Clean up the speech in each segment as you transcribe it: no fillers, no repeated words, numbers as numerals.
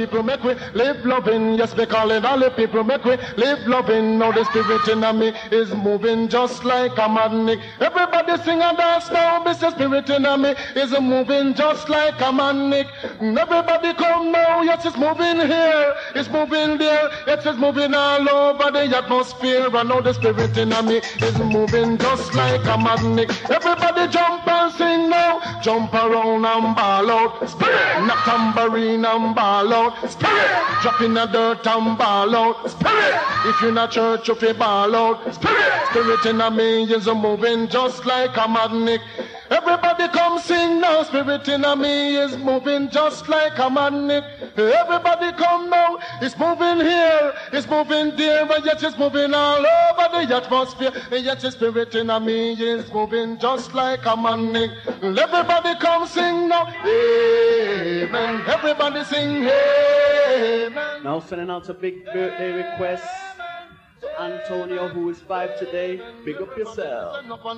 People make we live loving, yes we call it all the people make we live loving. Now the spirit in me is moving just like a magnet. Everybody sing and dance now, Mr. Spirit in me is moving just like a magnet. Everybody come now, yes it's moving here, it's moving there, yes it's moving all over the atmosphere. And now the spirit in me is moving just like a magnet. Everybody jump and sing now, jump around and ball out. Spirit, knock tambourine and ball out. Spirit, drop in the dirt and ball out. Spirit, if you're in a church, you feel ball out. Spirit in me is moving just like a magnet. Everybody come sing now. Spirit in me is moving just like a magnet. Everybody come now. It's moving here, it's moving there, but yet it's moving all over the atmosphere. And yet the spirit in me is moving just like a magnet. Everybody come sing now. Amen. Everybody sing amen. Now sending out a big birthday request. Antonio, who is 5 today, big up yourself.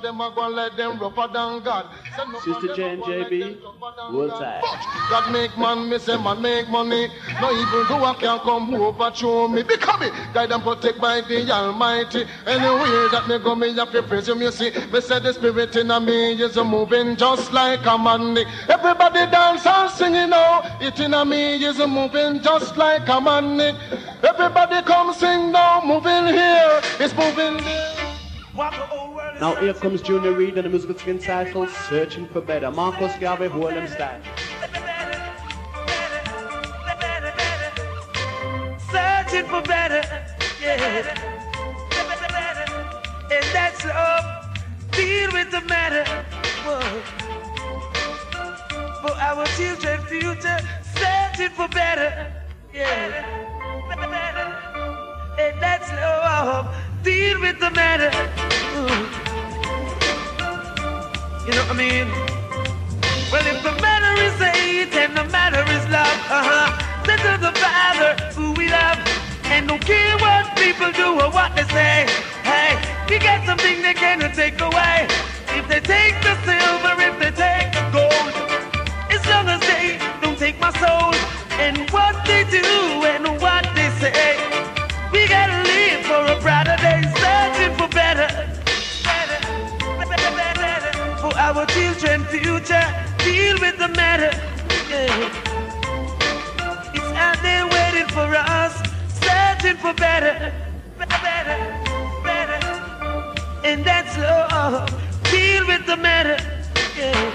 Sister Jane JB, World Tide. God make man, me say man make money. No evil do I can come over to me. Become it, guide and protect by the Almighty. Anywhere that me go, me have to praise him. You see, me say the spirit in me is moving just like a magnet. Everybody dance and sing now. It in me is moving just like a magnet. Everybody come sing now, moving here, it's moving there. Now here comes Junior Reid and the musical skin title, Searching for Better. Marcus Garvey, Harlem Style. Searching for better, yeah. And that's love, deal with the matter. Whoa. For our children's future, searching for better, yeah. And that's love, deal with the matter. Ooh. You know what I mean? Well, if the matter is hate and the matter is love, send to the Father who we love. And don't care what people do or what they say. Hey, we got something they cannot take away. If they take the silver, if they take the gold, as long as they don't take my soul. And what they do and what they say, we gotta live for a brighter day, searching for better, for our children's future, deal with the matter, yeah. It's out there waiting for us, searching for better, and that's love, deal with the matter, yeah.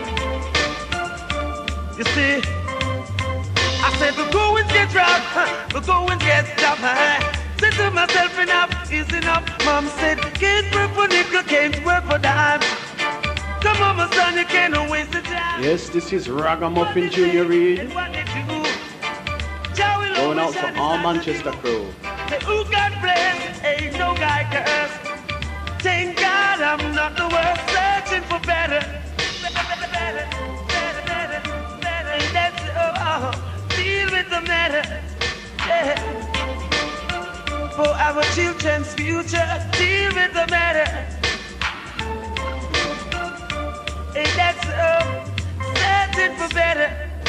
You see, I said the goings get rough, the goings get tough. Said to myself, enough is enough. Mom said, can't work for nickel, can't work for dime. Come on, my son, you can't waste the time. Yes, this is Ragamuffin Junior Reid. Going out for all Manchester crew. Say, who God bless, ain't no guy curse. Thank God I'm not the worst, searching for better. And that's deal with the matter, yeah. For our children's future, deal with the matter. And that's searching for better.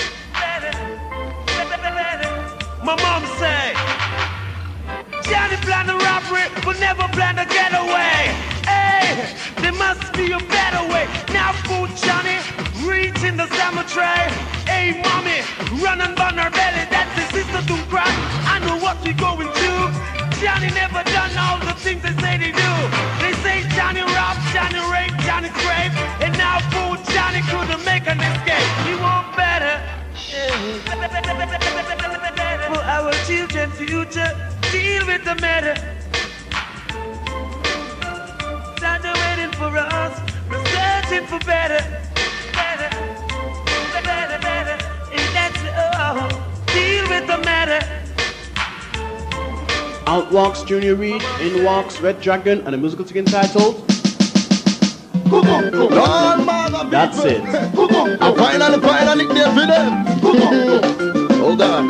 My mom say, Johnny planned a robbery, but never planned a getaway. Hey, there must be a better way. Now fool Johnny, reach in the summer tray. Hey mommy, run and burn her belly, that's his sister to cry. I know what we going through. Johnny never done all the things they say they do. They say Johnny robbed, Johnny raped, Johnny scraped, and now fool Johnny couldn't make an escape. He want better, for our children's future, deal with the matter. Not waiting for us, we're searching for better. And that's deal with the matter. Out walks Junior Reid, in walks Red Dragon, and a musical skin titled That's It. I finally there for them. Hold on.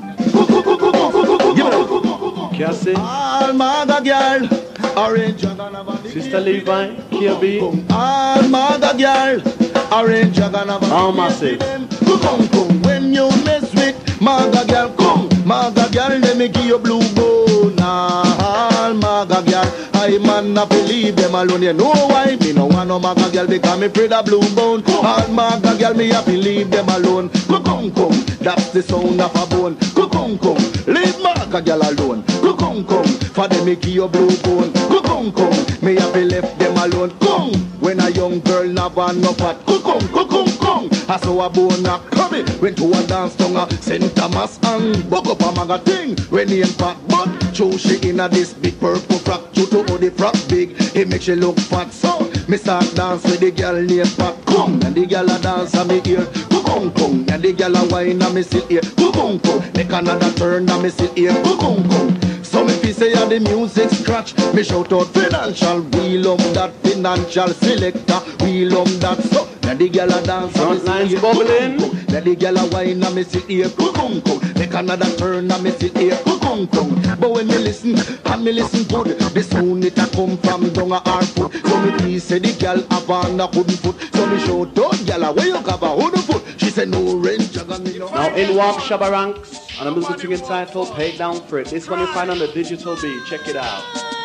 Cassie, Almaga girl, orange. Sister Levi, Kirby, Almaga girl, orange. all massive. When you mess with Maga girl, come. Maga girl, let me give you blue bone. All maga girl, I man not believe them alone. You know why? Me no want no maga girl because me afraid of blue bone. All maga girl, me a believe them alone. Come, that's the sound of a bone. Come, leave maga girl alone. Come, for them me give you blue bone. Come, me have to left them alone. Come, when a young girl never no fat. Come, I saw a bone a come. Went to a dance tongue, St. Thomas and buck up a maga thing. When he fat, but show she in a this big purple frock. True to how the frock big, it makes she look fat. So me start dance with the girl named Pat. Come, and the girl a dance on me ear. Come, and the girl a wine and me sit here. Come, make another turn and me sit here. Come. So me fi say the music scratch. Me shout out financial. We love that financial selector. We love that so. Then the girl a dance and me sit here. Bubbling. Then the girl a wine and me sit here. Make another turn and me sit here. But when me listen, and me listen good, the sound it a come from down a hard foot. So me please say the girl have on a wooden foot. So me shout out, girl, where you have a wooden foot? She said no range, jagger me no. Now in walk Shabba Ranks, and a music thing entitled Pay Down For It. This one you find on the digital beat. Check it out.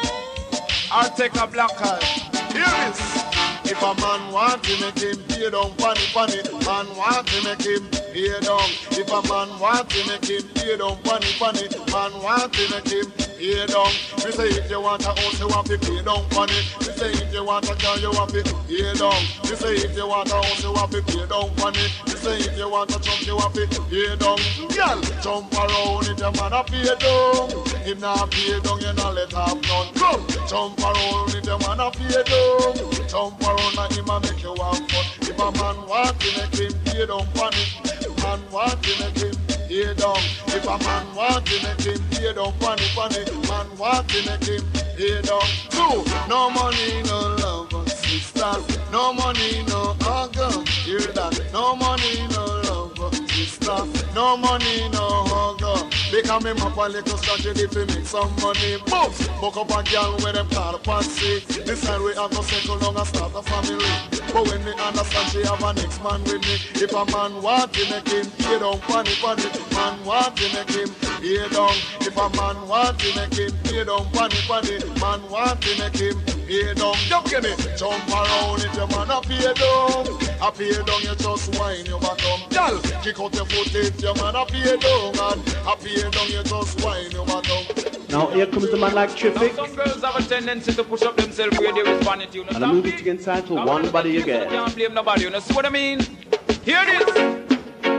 I'll take a black card. Here it is. If a man want to make him pay down, funny, man want to make him pay down. If a man want to make him pay down, funny, man want to make him pay down. We say if you want a house, you want to pay down, funny. We say if you want a car, you want to pay down. We say if you want a house, you want to pay down, funny. We say if you want a truck, you want to pay down. Girl, jump around if your man a pay down. If not pay down, you not let have none. Come, jump around if your man a pay down. Jump around and him a make you have fun. If a man want to make him pay down, funny. Man want to make him pay down. If a man want to make him pay down, funny. Man want to make him pay down. Two, no money, no love, sisters. No money, no hug. Hear that? No money, no love, sister. No money, no hug. Because me up a little strategy to make some money. Boom! Book up a girl where them call fancy. This time we have to settle down and start a family. But when me understand she have a next man with me. If a man want to make him pay down, funny. Man want to make him pay down. If a man want to make him pay down, funny. Man want to make him pay down. Don't get me. Jump around if your man a pay down. A pay down, you just whine your bottom. Girl, kick out your foot if your man a pay down. And a pay down, you just whine your bottom. Now here comes the man like Triffic. Some girls have a tendency to push up themselves where they respond to you. And I'm moving to get entitled One Body You Get. Can't blame nobody, you know, see what I mean? Hear this.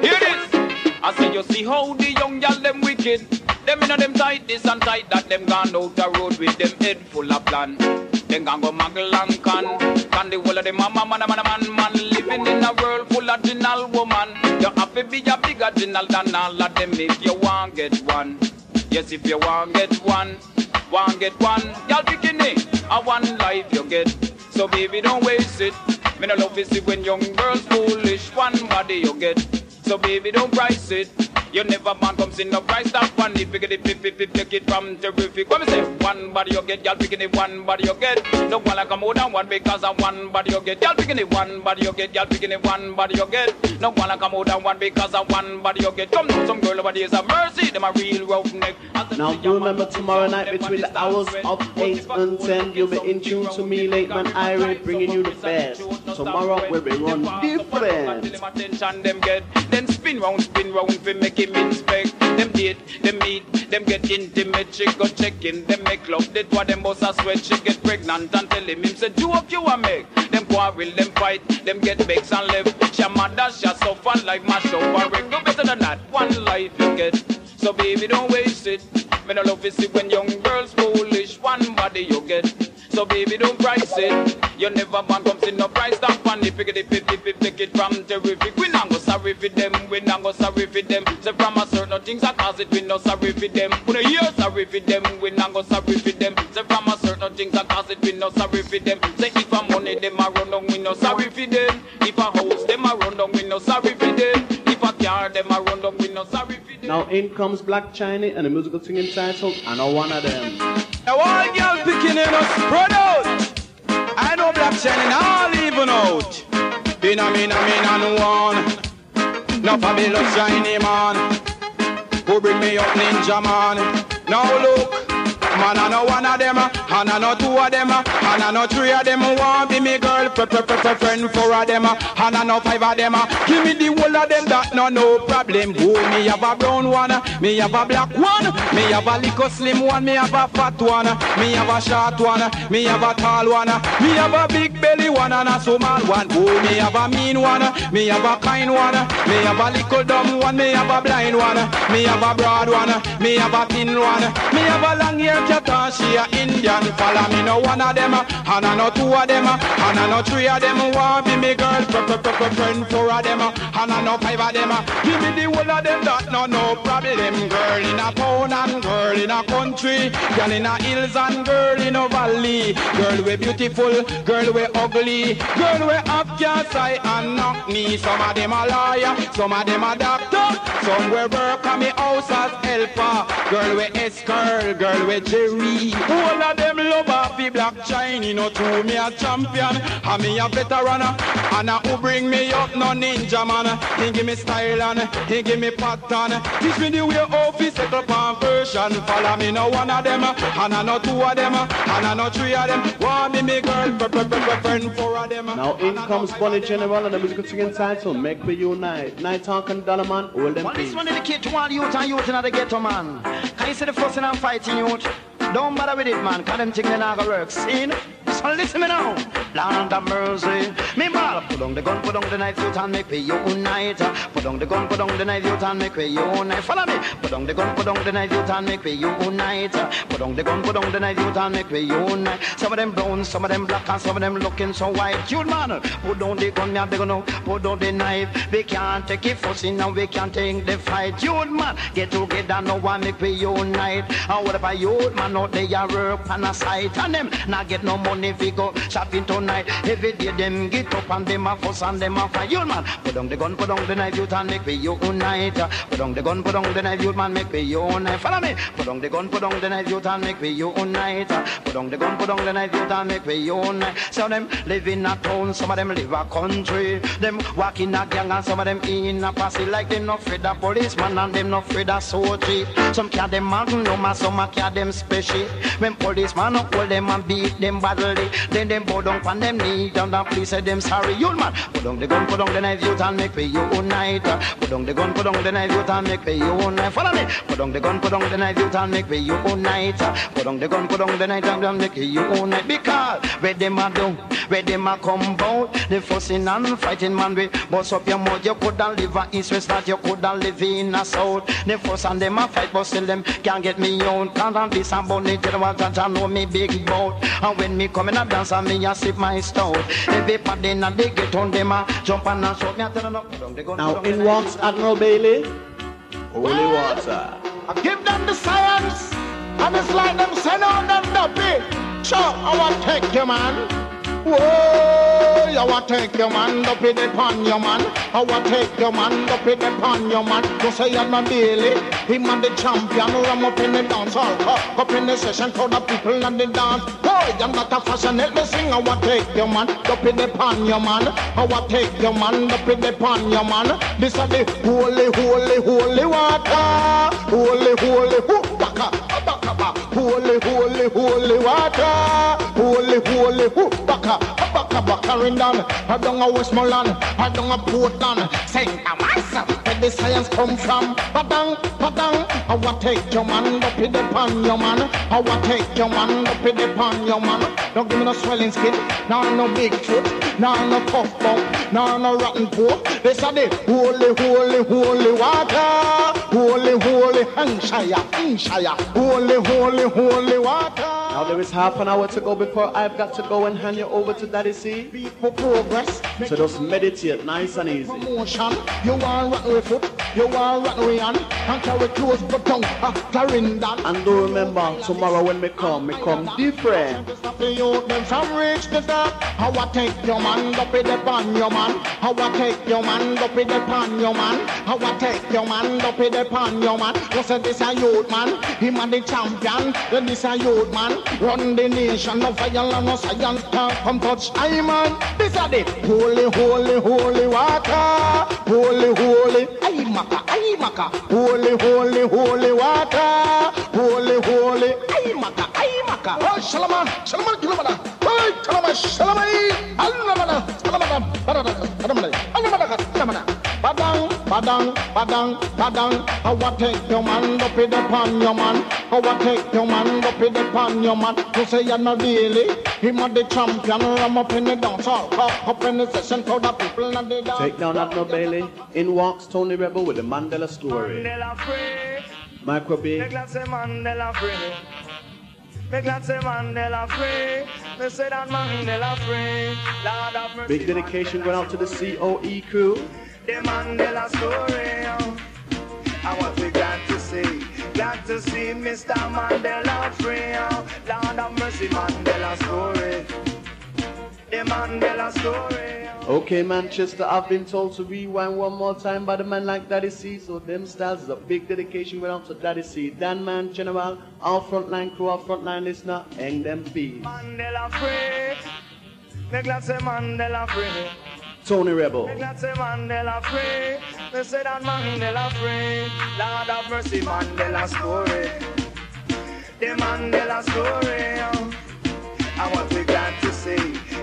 I say you see how the young girl them wicked. Them inna them tight this and tight that. Them gone out the road with them head full of plan. Them gone go muggle and can the whole of them man living in a world full of gentle woman. You have to be a bigger gentle than all of them if you want get one. Yes, if you want get one, y'all bikini, a one life you get. So baby, don't waste it. Me no love is it when young girls foolish. One body you get. So baby, don't price it. You never man comes in no price that one. If you get it, take it from terrific. What me say? One body you get, y'all bikini, one body you get. No one like a more than one because of one body you get. Y'all bikini, one body you get, y'all bikini, one body you get. No one like a more than one because of one body you get. Come on, some girl over there is a mercy. Them a real roughneck. Now do remember tomorrow night between the hours of 8 and 10 you'll be in tune to me, Late Man Irie, bringing you the best. Tomorrow we'll be run different. Them get, then spin round, fi make him inspect. Them date, them meet, them get intimate. She go checking, them make love. That's why them boss a sweat. She get pregnant and tell him say, do up you a make. Them quarrel, them fight, them get vexed and left. She mother, she suffer like mash up or wreck. No better than that, one life you get. So baby, don't waste it. Me no love is it when young girls foolish. One body you get. So baby, don't price it. You never man comes in no price that funny. Pick it, take it from terrific. We not go sorry for them. We not go sorry for them. Say from a certain things I cause it. We no sorry for them. We no hear sorry for them. We not go sorry for them. Say from a certain things I cause it. We no sorry for them. Say if a money them a run down, we no sorry for them. If a house them a run down, we no sorry for them. If a car them a run down, we no sorry for them. Now in comes Black China and a musical thing entitled I Know One of Them. Now all girl picking in us spread out. I know Black China all even out. Been a mean and one. No fabulous shiny man. who bring me up ninja man. Now look, man I know one of them, and I know two of them, and I know three of them want be me girl, friend four of them, and I know five of them. Give me the whole of them, that no problem. Oh, me have a brown one, me have a black one, me have a little slim one, me have a fat one, me have a short one, me have a tall one, me have a big belly one and a small one. Oh, me have a mean one, me have a kind one, me have a little dumb one, me have a blind one, me have a broad one, me have a thin one, me have a long hair cat and she a Indian. Follow me no one of them, and I know two of them, and I know three of them want be me girl, friend four of them, and I know five of them. Give me the whole of them, that no problem. Girl in a town and girl in a country, girl in a hills and girl in a valley. Girl we beautiful, girl we ugly, girl we have cancer and knock knee. Some of them a lawyer, some of them a doctor, some we work at me house as helper. Girl we escort, girl we Jerry. All of them love off the black Chinese. No to me a champion, and me a veteran, and who bring me up no ninja man. He give me style and he give me pattern. Teach me the way of his set up and version. Follow me no one of them, and I know two of them, and I know three of them. Want me girl, friend four of them. Now in comes Bonnie General and the musical singing title, Make We Unite. Night Talk and Dollar Man, hold them well, please. this one dedicate to all youth and youth in the ghetto, man. Can you see the fussing and fighting youth? Don't bother with it, man, cause them things they not gonna work. See? So listen me now. Land of mercy. Me mal. Put on the gun, put on the knife, youth and make we unite. Put on the gun, put on the knife, youth and make we unite. Follow me. Put on the gun, put on the knife, youth and make we unite. Put on the gun, put on the knife, youth and make we unite. Some of them brown, some of them black, and some of them looking so white. You man, put down the gun, me have the gun now. Put down the knife. We can't take it fussing now, we can't take the fight. You man, get together now and make we unite. And what about you man out there work on a site, and them not get no money if we go shopping tonight. Every day them get up and them a fuss and them a fight. You man, put down the gun, put down the knife, youth and make we unite. Put down the gun, put down the knife, youth man, make we unite. Follow me. Put down the gun, put down the knife, youth and make we unite. Put down the gun, put down the knife, youth and make we unite. Some of them live in a town, some of them live a country. Them walk in a gang and some of them in a posse. Like them not afraid of policeman and them not afraid of soldier. Some carry them magnum and some carry them special. When policeman up hold them and beat them badly, then them bow down on them knee down and please say them sorry. You man, put down the gun, put down the knife, youth and make we unite. Put down the gun, put down the knife, youth and make we unite. Follow me. Put down the gun, put down the knife, youth and make we unite. Put down the gun, put down the knife and make we unite. Because where them a do, where them a come out, the fussing and fighting man we bust up your mouth. You coulda live a east west, that you coulda live in a south. The fuss and them a fight, but still them can't get me out. Can't this and bunny tell what I know me big boat. And when me come in a dance and me a sip my stout. Everybody in a they get on them a jump and a shout. Me a tell them up. Now in walks Admiral Bailey, holy water. I give them the science, and it's like them send on them the big. Sure, I want to take you, man. Whoa, I want to take your man, up in the pan, your man. I want to take your man, up in the pan, your man. Don't say I'm not Bailey, him and the champion. Ram up in the dance hall, up in the session for the people and the dance. Boy, I'm not a fashion, let me sing. I want to take your man, up in the pan, your man. I want to take your man, up in the pan, your man. This is the holy, holy, holy water. Holy, holy, baka, holy, holy, holy water. Holy, holy, baka. Baka Rindan, I don't know Westmoreland, I don't know Portland. Sing a massive, where the science come from. Padang, padang, I want to take your man, up in the pan, your man. I want to take your man, up in the pan, your man. Don't give me no swelling skin, no big foot, no puff bump, no rotten pork. This are the holy, holy, holy water. Holy, holy, Hampshire, holy, holy, holy water. Now there is half an hour to go before I've got to go and hand you over to Daddy C. For progress, so just meditate, nice and easy. Motion, you want rotten with foot, you want rotten with hand, and carry close but tongue, Rindan. And do remember, tomorrow when me come different. Them from reach the top. How I take your man, up in the pan, your man. How I take your man, up in the pan, your man. How I take your man, up in the pan, your man. You say this a youth man, him and the champion. Then this a youth man. run the nation, no violence, no science, can't come touch I man. This are the holy, holy, holy water, holy, holy, aye maka, holy, holy, holy water, holy, holy, aye maka. Oh, Shalaman, Kilomada, oh, Shalaman, Badang, how what take your man, up in the pan your man, how what take your man, up in the pan your man, you say you're not really, him are the champion, I'm up in the dance hall, up in the session, for the people not the dance. Take down Admiral Bailey, in walks Tony Rebel with the Mandela story. Micro B. Make glad say Mandela free. Make glad say Mandela free. They say that Mandela free. Lord of mercy. Big dedication going out to the COE crew. The Mandela story. I want we glad to see Mr. Mandela free. Lord of mercy, Mandela story. The Mandela story. Okay, Manchester, I've been told to rewind one more time by the man like Daddy C. So them styles is a big dedication going out to Daddy C. Dan Man, General, our frontline crew, our frontline listener, hang them feet. Mandela free. Make glad say Mandela free. Tony Rebel. Make glad say Mandela free. They say that Mandela free. Lord of mercy, Mandela story. The Mandela story. I want to be glad to see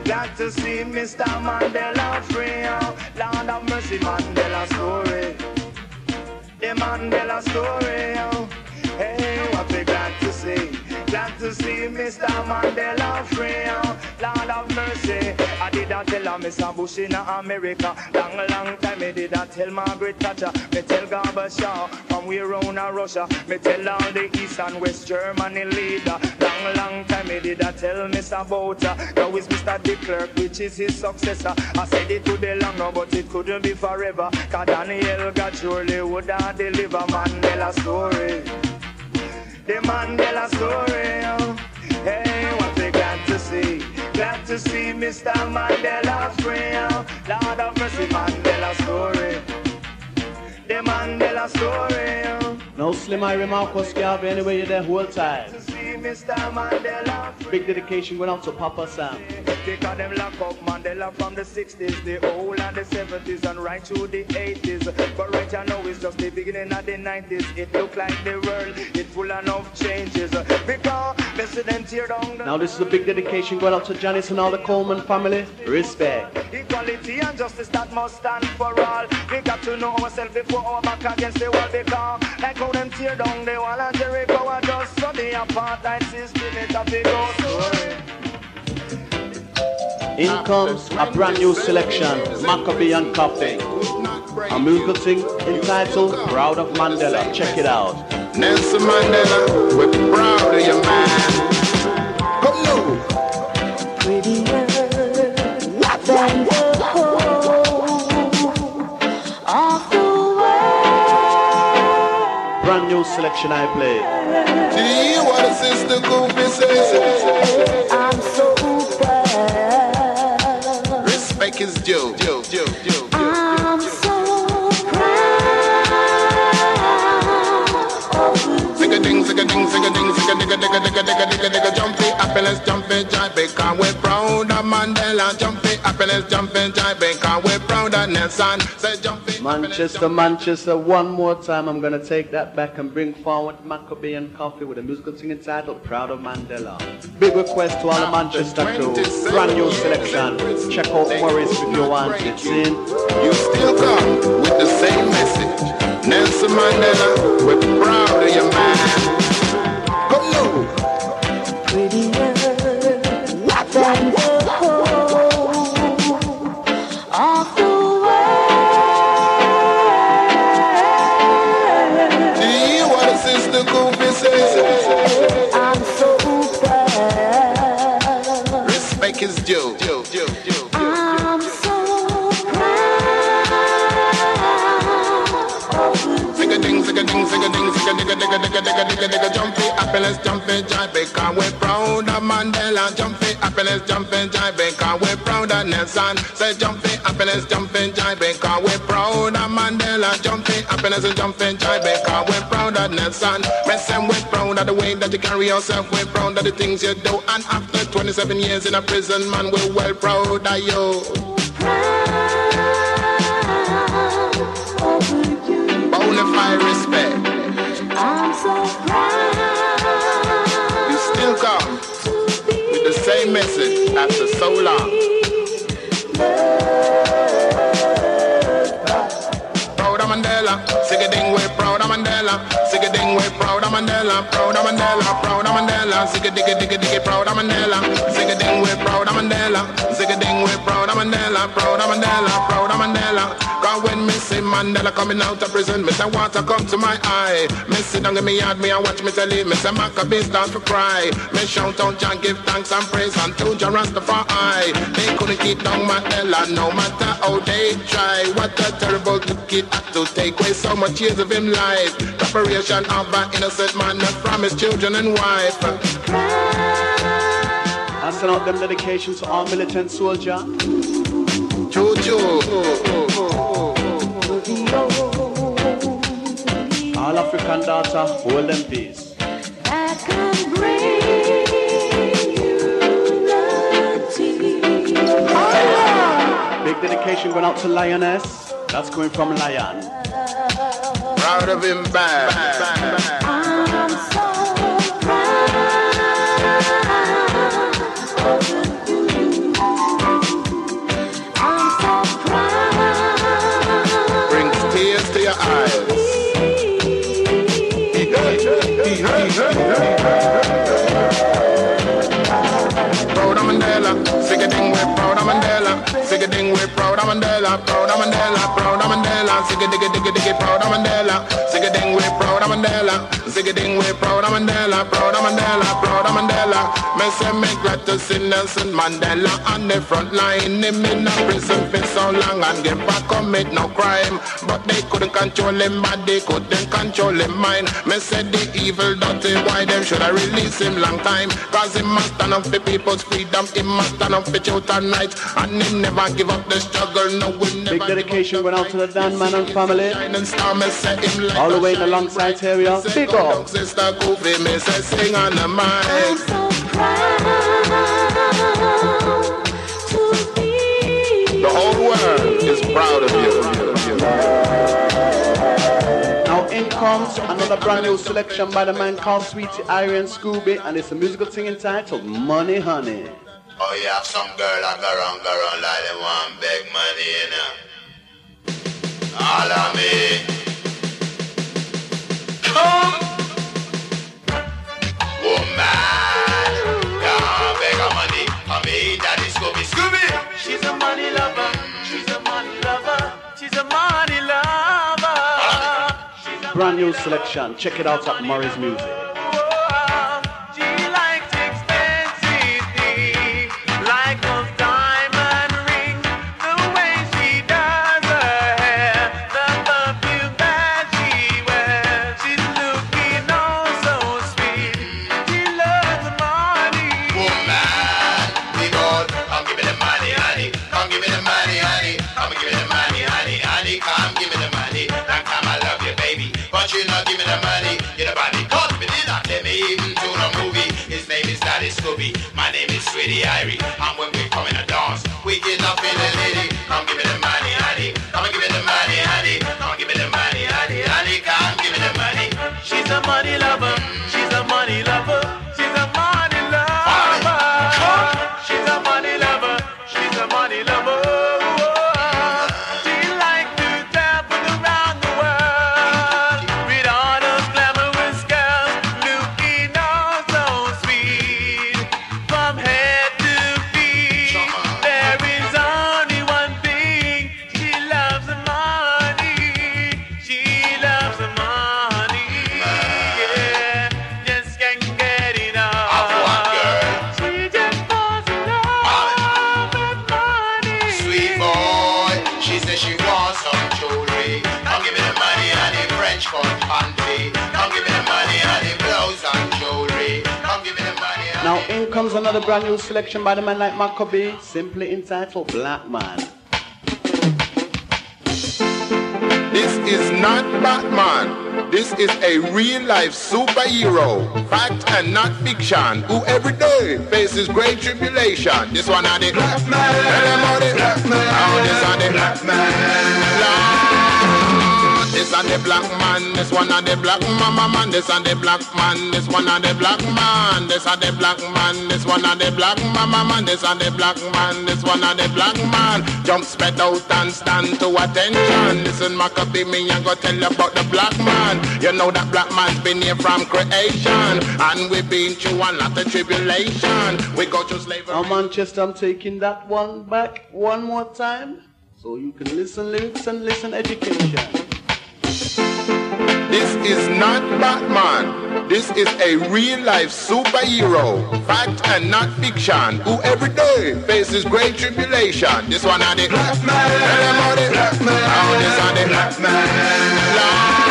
Mr. Mandela free. Lord of mercy, Mandela story. The Mandela story. Hey, what we glad to see Mr. Mandela free. Lord of mercy, I did not tell Mr. Bush in America. Long time me did not tell Margaret Thatcher. Me tell Gorbachev from we around Russia. Me tell all the East and West Germany leader. Long time me did not tell Mr. Bouter. Now is Mr. de Klerk, which is his successor. I said it today long now, but it couldn't be forever. Cause Daniel God surely would have deliver Mandela story. The Mandela story. Hey, what we glad to see Mr. Mandela free. Lord of mercy, Mandela story. The Mandela story. No Slim I Marcos Garvey, anyway you're there whole time. To see Mr. Mandela free. Big dedication went out to Papa Sam. Because them lock up Mandela from the 60s, the old and the 70s, and right through the 80s. But right now it's just the beginning of the 90s. It look like the world, it full enough changes. Because President tear down the... Now this is a big dedication going out to Janice and all the Coleman family. Respect. Equality and justice that must stand for all. We got to know ourselves before our back against the wall. Because like how them tear down the wall and Jericho are just so the apartheid system it a big old story. In comes a brand new selection, Maccabee and Coffee. A musical thing entitled Proud of Mandela. Check it out. Nelson Mandela, we're proud of your man. Come now. Prettier than the whole of the world. Brand new selection I play. See what a sister Goofy says. I'm so proud. Respect is due. I'm so proud. Sing a ding, jumpy, happiness, jumping, jive, because we're proud of Mandela, jumpy, happiness, jumping, jive, because we're proud of Nelson, say jumpy. Manchester, one more time. I'm gonna take that back and bring forward Maccabee and Coffee with a musical thing entitled Proud of Mandela. Big request to all the Manchester crew. Brand new selection. Check out Morris if you want it. See? You still come with the same message. Nelson Mandela, we're proud of your man. Come now. Prettier than the whole of the world. See what a sister Goofy says. I'm so proud. Respect is due. I'm so proud. Sing a ding, jumpy, happiness, jumping, jive, because we're proud of Mandela, jumpy, happiness, jumping, jive, because we're proud of Nelson, say jumpy, happiness, jumping, jive, because we're proud of Mandela, jumpy, happiness, and jumping, jive, because we're proud of proudness. And me say we're proud of the way that you carry yourself. We're proud of the things you do. And after 27 years in a prison, man, we're well proud of you. Bonafide respect. I'm so proud. You still come with the same message after so long. Proud of Mandela, sing a ding way, proud of Mandela, sing a ding way, proud of Mandela, proud of Mandela, proud of Mandela, sing a diggy, proud of Mandela, sing a ding way, proud of Mandela, sing a ding way, proud of Mandela, proud of Mandela, proud of Mandela. Cause when me see Mandela coming out of prison, me say water come to my eye. Me sit down in me yard, me and watch me tell him, me say Maccabee start to cry. Me shout out John, give thanks and praise unto Jah Rastafari. They couldn't keep down Mandela, no matter how they try. What a terrible kid had to take away so much years of him life. Preparation of an innocent man from his children and wife. I send out them dedications to all militant soldiers. Choo-choo. All African daughter, hold them peace. That can bring unity. Big dedication going out to Lioness. That's going from Lion. Proud of him back. I'm so proud of you. I'm so proud. Brings tears to your eyes. Proud of Mandela, sing a ding way, proud of Mandela, sing a ding way, proud of Mandela, proud of Mandela, proud of Mandela, sing a diggy, proud of Mandela, sing a ding way, proud of Mandela, sing a ding way, proud of Mandela, proud of Mandela, proud of Mandela. Me say me glad to see Nelson Mandela on the front line. Him in a prison for so long and get back commit no crime, but they couldn't control him, but they couldn't control him mind. Me say the evil dirty why them should have released him long time. Cause he must stand up for people's freedom, he must stand up for truth and right, and he never give up the struggle. No, we never. Big dedication went out to the Dan Man and family. All the way in the Longside area. Big up. Sister Goofy, me say sing on the mic. I'm so proud to be. The whole world is proud of you. Now in comes another brand new selection by the man called Sweetie Iron Scooby, and it's a musical thing entitled Money Honey. Oh, you have some girl that go around like they want beg money, you know. All of me. Come, woman, can't beg her money. I mean, that is Scooby. Scooby! She's a money lover. She's a money lover. She's a money lover. She's a Brand new selection. Check it out at Murray's Music. She likes expensive things, like those diamond rings, the way she does her hair, the perfume that she wears. She's looking oh so sweet. She loves money. Woman, we go. Come give me the money, honey. Come give me the money, honey. Come give me the money, honey, honey. Come give me the money. Long time I love you, baby, but you not give me the money. You the body caught me, did not let me even to the movie. His name is Daddy Scooby. My name is Sweetie Irie. And when we come in a dance, we get up in the lady. Come give me the money, honey. Come give me the money, honey. Come give me the money, honey, honey. Come give me the money. She's a money lover. She's a money lover. She's a money lover. She's a money lover. She's a money lover. She likes to travel around the world with all those glamorous girls looking oh so sweet. From head to feet, there is only one thing. She loves the money. She loves the money. Yeah, just can't get enough. Of what, girl? She just falls in love with money. Sweet boy, she says she wants some jewelry. Come give me the money, honey, French cut panty. Come give me the money, honey, blouse and jewelry. Come give me the money, honey. Now in comes another brand new selection by the man like Maccabee, simply entitled Black Man. This is not Batman. This is a real-life superhero, fact and not fiction, who every day faces great tribulation. This one are the black man. Tell them how the black man. How this are the black man. This are the black man, this one are the black mama man, this are the black man, this one are the black man, this are the black man, this one are the black mama man, this are the black man, this one are the black man. Jump spread out and stand to attention. Listen, Maccabee, me and go tell you about the black man. You know that black man's been here from creation, and we've been through a lot of tribulation. We go to slavery. Now Manchester, I'm taking that one back one more time, so you can listen lyrics and listen education. This is not Batman. This is a real-life superhero, fact and not fiction, who every day faces great tribulation. This one are the black man. Tell them how the black man. How this are the black man.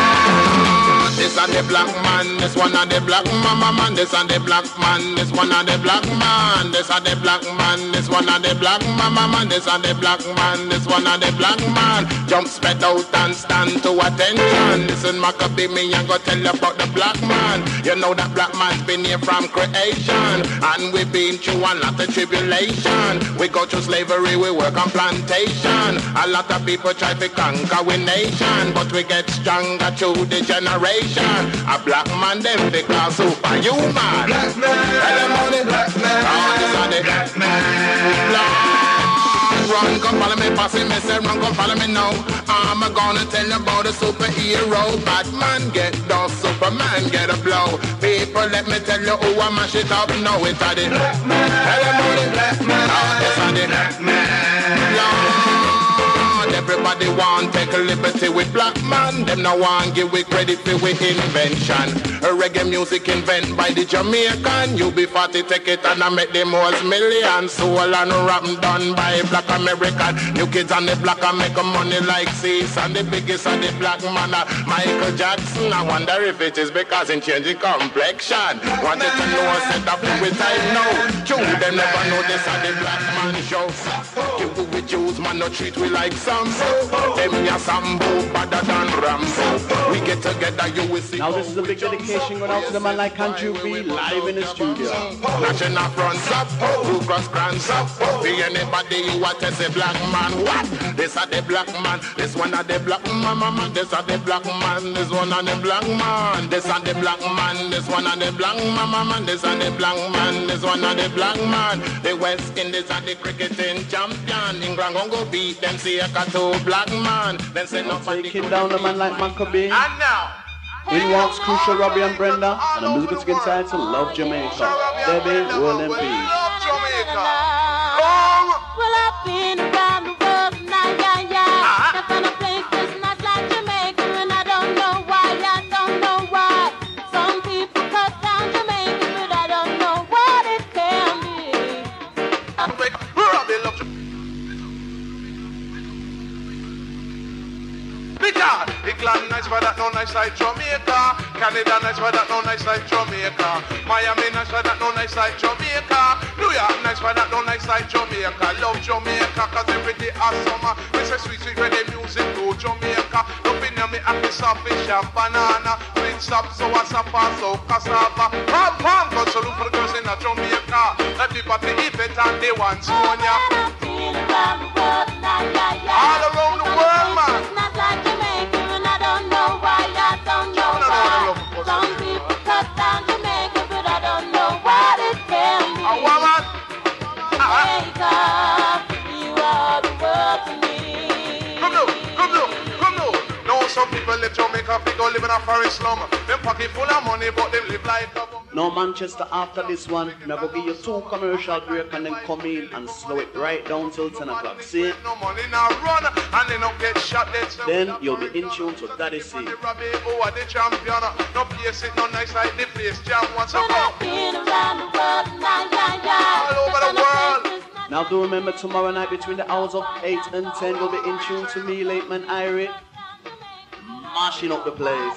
This are the black man, this one are the black mama man, this are the black man, this one are the black man, this are the black man, this one are the black mama man, this are the black man, this one are the black man. Jump spread out and stand to attention. Listen, Maccabee, me and go tell you about the black man. You know that black man's been here from creation, and we've been through a lot of tribulation. We go through slavery, we work on plantation. A lot of people try to conquer we nation, but we get stronger through the generation. A black man them they call superhuman. Black man, black man, black man. Run, come follow me, posse me, say run, come follow me now. I'm gonna tell you about a superhero. Batman get dust, Superman get a blow. People, let me tell you who I mash it up. No, it's a the black man. Tell them about the black man. Oh, it's a the black man. Lord, everybody want take a liberty with black man. Them no want give we credit for we invention. A reggae music invented by the Jamaican. You be 40, take it and I make the most millions. Soul and rap done by black American. New kids on the block and make money like Cease. And the biggest of the black man, Michael Jackson. I wonder if it is because in changing complexion. Wanted to know a set of with I know. True, them never know this on the black man show. You we Jews, man, no treat we like some. Them ya sambo, better than Rambo. We get together, you will see. Now this is a big dedication going out to the man like Andrew B, live in the studio. National front up, Blue Cross grants up. Be anybody you want to say black man, what? This are the black man, this one are the black man, this are the black man, this one are the black man, this are the black man, this one are the black man, this are the black man, this one are the black man. The West Indies are the cricketing champion. England gon' go beat them, see a to black man. Then say no taking down a man like Maccabee. And now in walks Crucial Robbie and Brenda, and the music is entitled Love Jamaica. Debbie, roll and peace. Love Jamaica. Well, I've been around the world, now, yeah. That's on a place that's not like Jamaica, and I don't know why, I don't know why. Some people cut down Jamaica, but I don't know what it can be. Robbie love Jamaica. Because England nice but that no nice like Jamaica. Canada nice but that no nice like Jamaica. Miami nice but that no nice like Jamaica. New York nice but that no nice like Jamaica. Love Jamaica cause every day of summer we say sweet sweet reggae music to Jamaica. Nothing near me happy soft fish and banana. Sweet stop so I suffer so cassava. Pam pam cause so look for the girls in Jamaica. Let the party event and they want Sonia. All around the world man. Jamaica, and I don't know why, I don't know why. Some people cut down Jamaica, but I don't know what it can be. Jamaica, you are the world to me. Come now. No, some people live Jamaica, they go live in a forest slum. Them pocket full of money, but them live like a bum. No, Manchester, after this one, I'm going to give you 2 commercial break and then come in and slow it right down till 10 o'clock. See? No money now run, and they don't get shot dead. Then you'll be in tune to Daddy C. Oh, the champion. No place it, no nice like the place jam once a Well, I've been around the world, yeah. All over the world. Now do remember tomorrow night between the hours of 8 and 10, you'll be in tune to me, Late Man Irie, mashing up the place.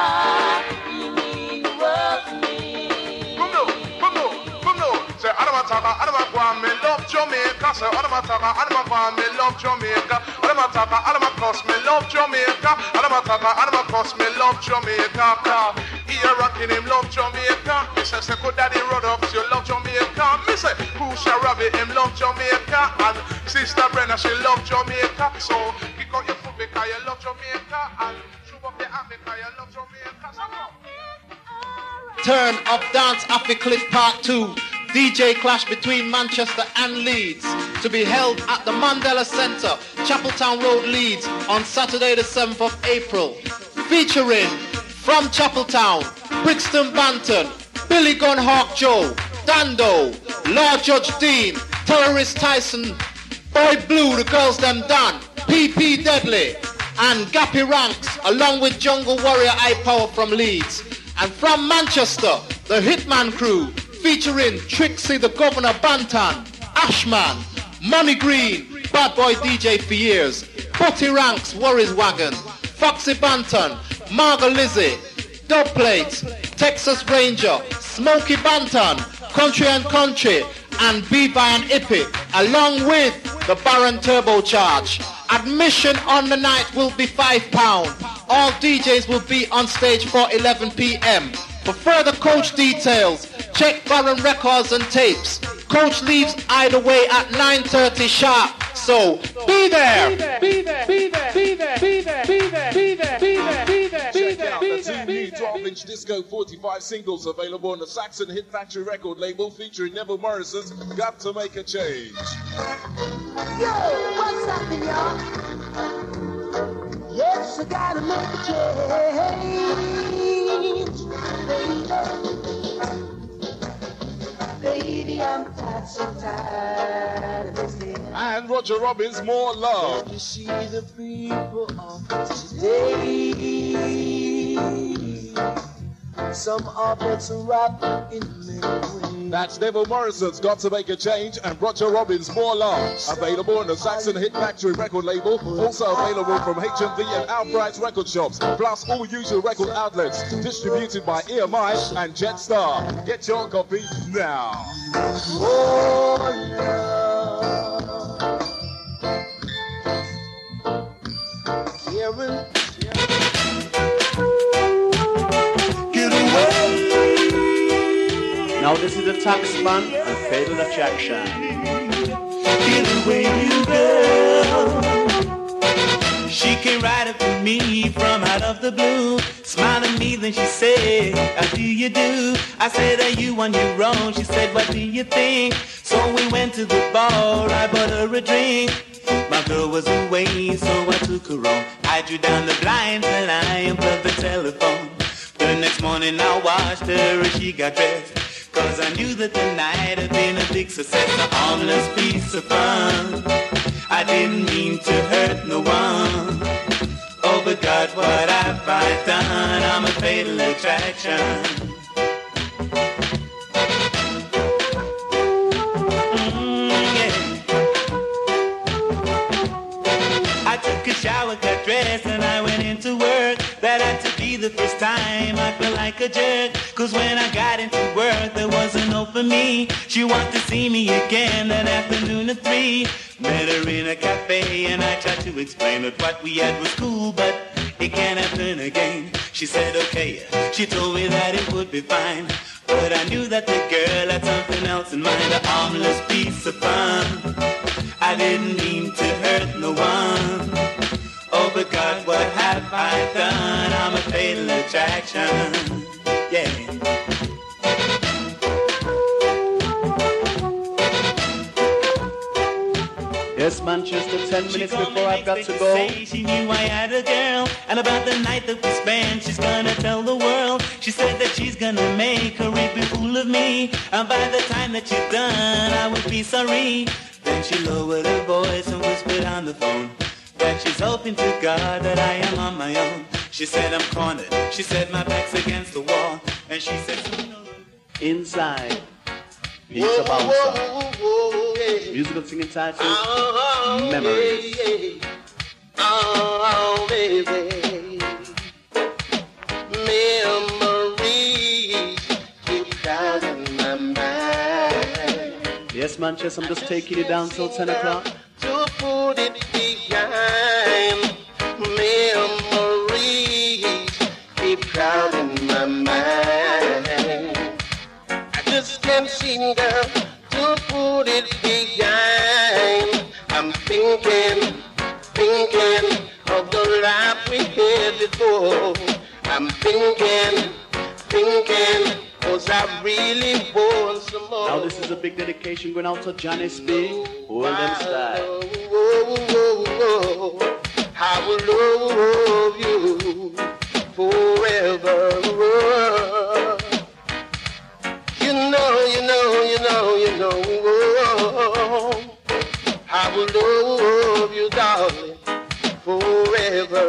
Jamaica, you mean the world to me. Come now. Say, I don't want Adamataka, Adamakwa, me love Jamaica. So Adamataka, Adamakwa, me love Jamaica. Adamataka, Adamakos, me love Jamaica. Adamataka, Adamakos, me love Jamaica. Here rocking him love Jamaica. Me say, good daddy Rodox, you love Jamaica. Me say, Pusha Rabbit, him love Jamaica. And Sister Brenna, she love Jamaica. So kick out your foot because you love Jamaica. And shoot up your hand because you love Jamaica. So Turn of Dance Afri Cliff Part 2. DJ clash between Manchester and Leeds to be held at the Mandela Centre, Chapeltown Road, Leeds on Saturday the 7th of April. Featuring from Chapeltown, Brixton Banton, Billy Gunn Hawk Joe, Dando, Law Judge Dean, Terrorist Tyson, Boy Blue, the girls them done, PP Deadly, and Gappy Ranks, along with Jungle Warrior I Power from Leeds. And from Manchester, the Hitman Crew, featuring Trixie the Governor Bantan, Ashman, Money Green, Bad Boy DJ for years, Butty Ranks, Warriors Wagon, Foxy Bantan, Marga Lizzie, Dub Plates, Texas Ranger, Smokey Bantan, Country and Country, and Beaver and Ippy, along with the Baron Turbocharge. Admission on the night will be £5. All DJs will be on stage for 11 p.m. For further coach details, check Baron Records and Tapes. Coach leaves either way at 9:30 sharp. So be there. Be there. Be there. Be there. Be there. Be there. Be there. Be there. Be there. Check out the 2 new 12-inch disco 45 singles available on the Saxon Hit Factory record label featuring Neville Morrison's Got to Make a Change. Yo, what's happening, y'all? Yes, I gotta make a change, baby, I'm tired, so tired of this day. And Roger Robbins, More Love. You see the people of today, some are better wrapped in many ways. That's Neville Morrison's Got to Make a Change and Roger Robbins' More Love. Available on the Saxon Hit Factory record label. Also available from HMV and Outright's record shops. Plus all usual record outlets. Distributed by EMI and Jetstar. Get your copy now. Oh, love. Karen. Get away. Now this is the Taxman and Fatal Attraction. Get away, you girl. She came right up to me from out of the blue, smiled at me, then she said, how do you do? I said, are you on your own? She said, what do you think? So we went to the bar, I bought her a drink. My girl was away, so I took her home. I drew down the blinds and I unplugged the telephone. The next morning I watched her as she got dressed, 'cause I knew that the night had been a big success, a harmless piece of fun. I didn't mean to hurt no one. Oh, but God, what have I done? I'm a fatal attraction. I took a shower, got dressed, and I went into work. That had to be the first time I felt like a jerk, 'cause when I got into work, there wasn't no for me. She wanted to see me again that afternoon at 3. Met her in a cafe, and I tried to explain that what we had was cool, but it can't happen again. She said, okay. She told me that it would be fine, but I knew that the girl had something else in mind, a harmless piece of fun. I didn't mean to hurt no one. Oh, but God, what have I done? I'm a fatal attraction. Yeah. Yes, Manchester, 10 minutes before I've got to go. She knew I had a girl, and about the night that we spent, she's gonna tell the world. She said that she's gonna make a real big fool of me, and by the time that you're done, I would be sorry. Then she lowered her voice and whispered on the phone that she's hoping to God that I am on my own. She said I'm cornered. She said my back's against the wall, and she said Inside Pizza Bouncer. Musical singing title Memories. Oh, baby. Memories keep crowding my mind. Manchester. I'm just taking you down till 10 o'clock. To put it behind memories, keep crowd in my mind. I just can't seem, girl, to put it behind. I'm thinking of the life we had before. I'm thinking, cause I really want some more. Now this is a big dedication going out to Janice B. Hold them style. I will love you forever. You know. I will love you, darling, forever.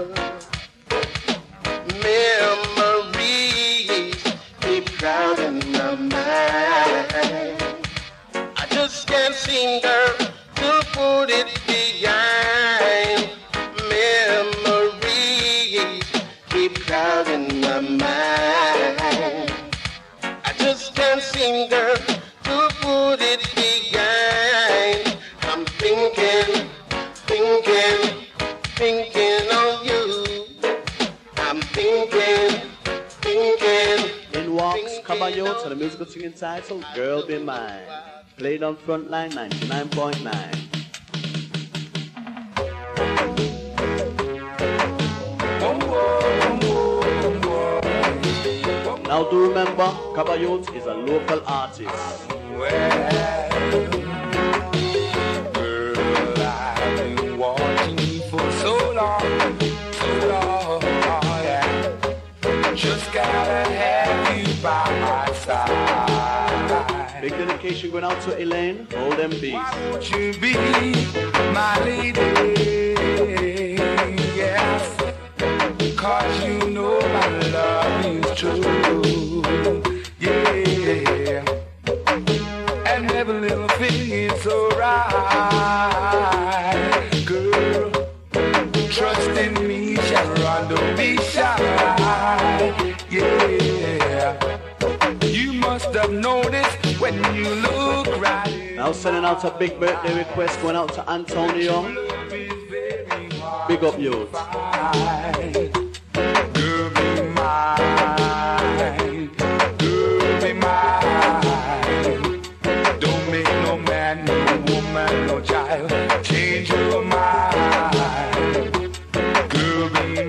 Memories keep crowding my mind. I just can't seem, girl, to put it behind. Memories keep crowding my mind. I just can't seem, girl, to put it behind. I'm thinking of you. I'm thinking. In walks Caballo to the musical singing title, Girl Be Mine. Played on Frontline 99.9. Now do remember, Caballo is a local artist. Girl, I've been watching you for so long, yeah. Just gotta have you by my side. Big dedication going out to Elaine, hold them beats. Why won't you be my lady, yes, cause you know my love is true, yeah. And every little thing is alright, girl. Trust in me, Sharon, don't be shy, yeah. You must have noticed when you look right. Now sending out a big birthday request going out to Antonio. Big up you. Girl, be mine. Girl, be mine. Don't make no man, no woman, no child change your mind. Girl, be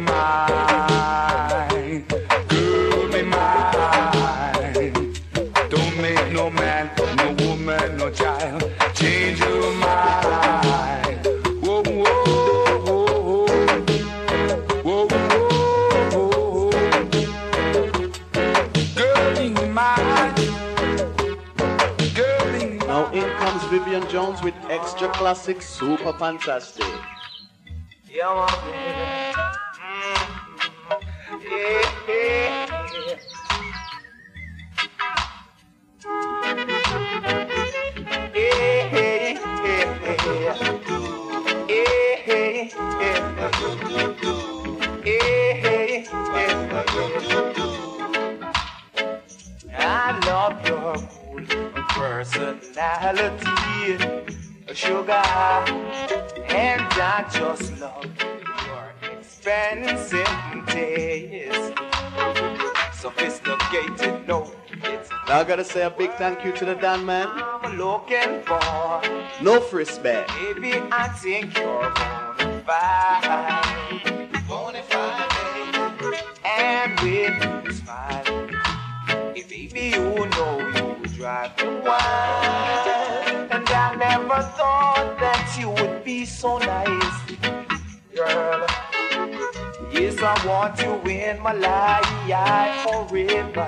mine. Girl, be mine. Don't make no man, no woman, no child change your mind. Whoa, whoa, whoa, whoa, whoa, whoa. Girl, be mine. Girl, be mine. Now in comes Vivian Jones with extra classic, super fantastic. Yeah, man. Yeah, yeah, I love your cool personality, sugar, and I just love your expensive taste. Sophisticated, no, it's Now I gotta say a big thank you to the Dan man. I'm looking for. No frisbee. Baby, I think you're bona fide, baby. And with a smile, if baby you know you drive me wild. And I never thought that you would be so nice, girl. Yes, I want you in my life forever.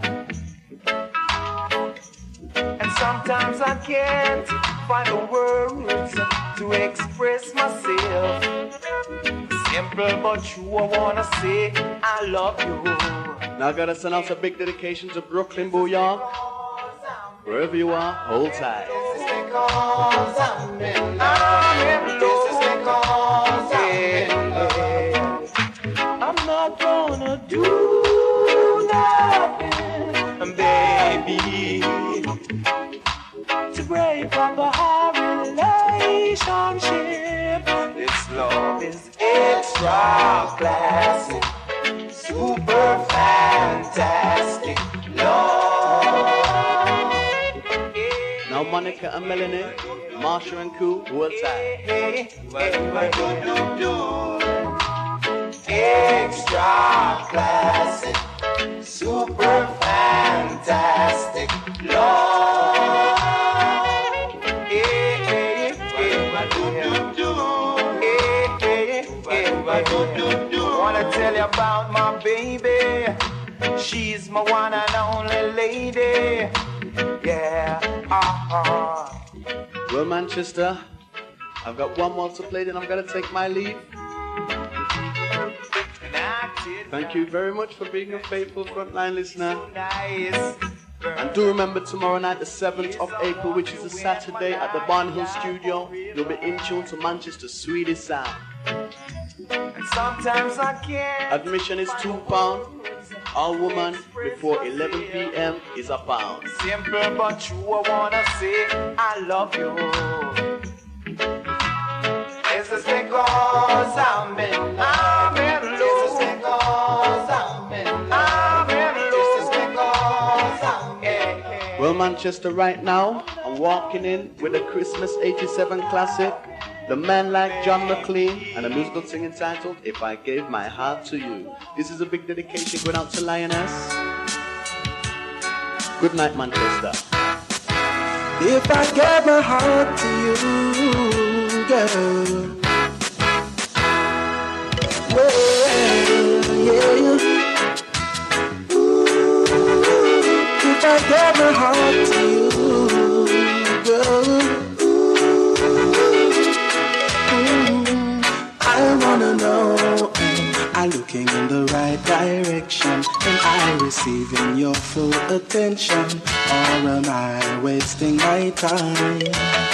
And sometimes I can't find the words to express myself. Simple but true, I wanna say I love you. Now I gotta send out a big dedication to Brooklyn, Booyah. Wherever you are, hold tight. This is because I'm in love. This is because I'm not gonna do nothing, baby, to brave of our relationship. This love is extra classic, super fantastic love. Now Monica and Melanie, Marsha and Cool, hold tight. Extra classic, super fantastic love. Wanna tell you about my baby. She's my one and only lady. Yeah. Well, Manchester, I've got one more to play, then I'm gonna take my leave. Thank you very much for being a faithful frontline listener. And do remember tomorrow night, the 7th of April, which is a Saturday at the Barnhill Studio, you'll be in tune to Manchester's sweetest sound. And sometimes I can't. Admission is £2. All woman before 11 p.m. is £1. Simple but true, I wanna say I love you. It's just because I'm in love. It's just because I'm in love. It's just because I'm in. Well, Manchester, right now, I'm walking in with a Christmas 87 classic, The Man Like John McLean, and a musical sing entitled If I Gave My Heart to You. This is a big dedication going out to Lioness. Good night, Manchester. If I gave my heart to you, girl, well, yeah. If I gave my heart to you, girl, I wanna know, I'm looking in the right direction, and I'm receiving your full attention, or am I wasting my time?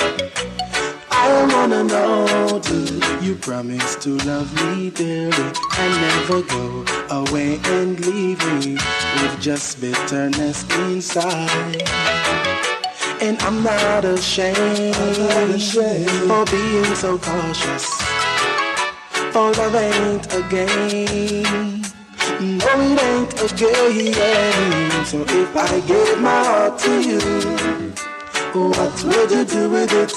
I wanna know, do you promise to love me dearly and never go away and leave me with just bitterness inside? And I'm not ashamed for being so cautious, for love ain't a game. No, it ain't a game. So if I gave my heart to you, what would you do with it?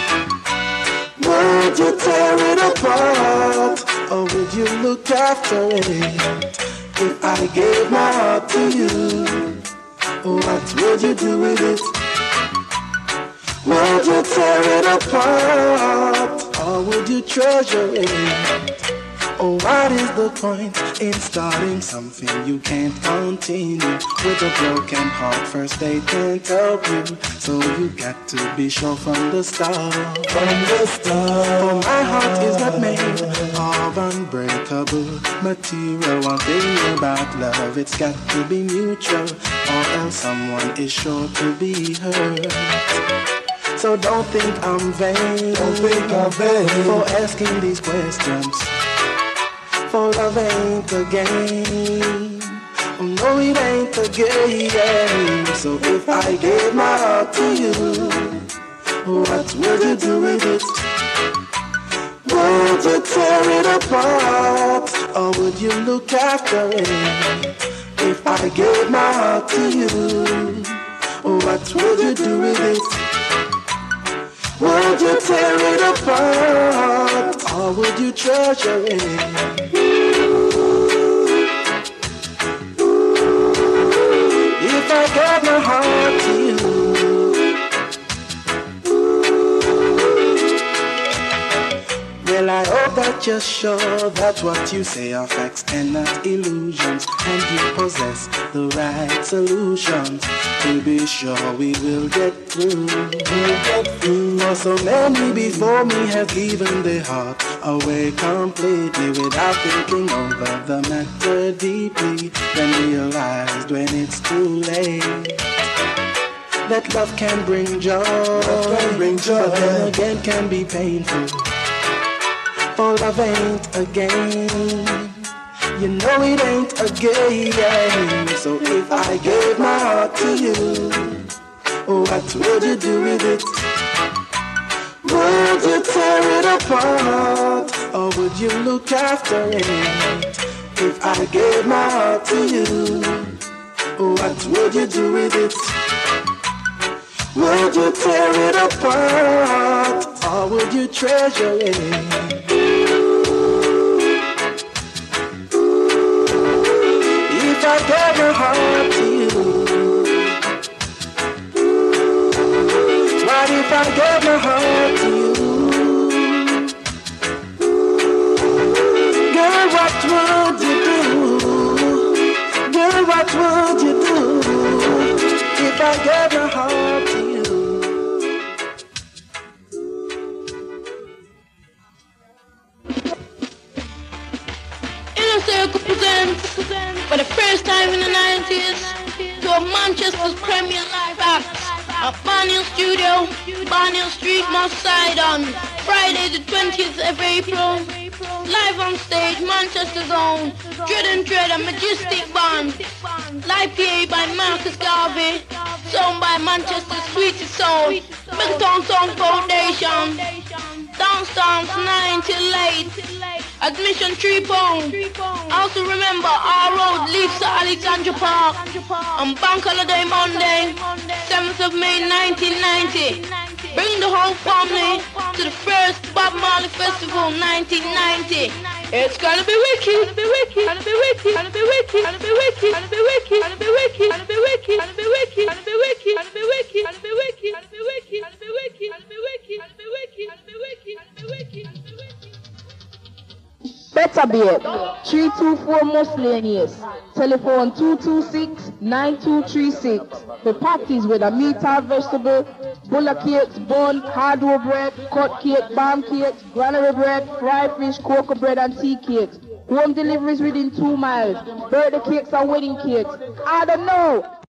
Would you tear it apart, or would you look after it? If I gave my heart to you, what would you do with it? Would you tear it apart, or would you treasure it? Oh, what is the point in starting something you can't continue? With a broken heart, first they can't help you, so you got to be sure from the start. From the start. For my heart is not made of unbreakable material. One thing about love, it's got to be mutual, or else someone is sure to be hurt. So don't think I'm vain, for asking these questions. For love ain't a game. Oh, no, it ain't a game. So if I gave my heart to you, what would you do with it? Would you tear it apart, or would you look after it? If I gave my heart to you, what would you do with it? Would you tear it apart, or would you treasure it? If I gave my heart to you, well, I hope that you're sure that what you say are facts and not illusions, and you possess the right solutions to be sure we will get through. For so many before me have given their heart away completely without thinking over the matter deeply, then realized when it's too late that love can bring joy, but then again can be painful. For love ain't a game, you know it ain't a game. So if I gave my heart to you, What would you do with it? Would you tear it apart, or would you look after it? If I gave my heart to you, what would you do with it? Would you tear it apart, or would you treasure it? If I gave my heart to you, what if I gave my heart to you? Girl, what would you do? Girl, what would you do if I gave my heart to you? Inner Circle presents, for the first time in the 90s, to a Manchester's premier live act at Barnhill Studio, Barnhill Street, North Side, on Friday the 20th of April. Live on stage, Manchester's own Dread and Dread, a Majestic Band. Live PA by Marcus Garvey. Sung by Manchester's Sweetest Soul. Big Town Song Foundation. Downstairs 9 till 8. Admission £3. Also remember, our road leads to Alexandra Park on Bank Holiday Monday, 7th of May 1990. Bring the whole family to the first Bob Marley Festival 1990. It's gonna be wicked, gonna be wicked, gonna be wicked, gonna be wicked, gonna be wicked, gonna be wicked, gonna be wicked, gonna be wicked, gonna be wicked, gonna be wicked, gonna be wicked, gonna be wicked, gonna be wicked, gonna be wicked, gonna be wicked, gonna be wicked, gonna be wicked, gonna be wicked, gonna be wicked. Better be it. 324 Miscellaneous. Telephone 226-9236. The parties with a meat and vegetable, bullock cakes, bun, hardwood bread, cut cake, balm cakes, granary bread, fried fish, cocoa bread and tea cakes. Home deliveries within 2 miles. Birthday cakes and wedding cakes. I don't know.